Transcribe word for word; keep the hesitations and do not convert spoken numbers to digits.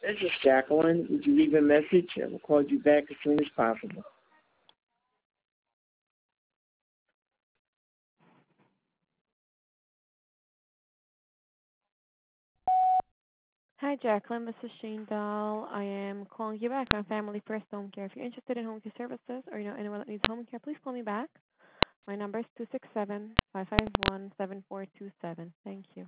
This is Jacqueline. Would you leave a message? I will call you back as soon as possible. Hi, Jacqueline. This is Shane Dahl. I am calling you back on Family First Home Care. If you're interested in home care services or you know anyone that needs home care, please call me back. My number is two six seven, five five one, seven four two seven. Thank you.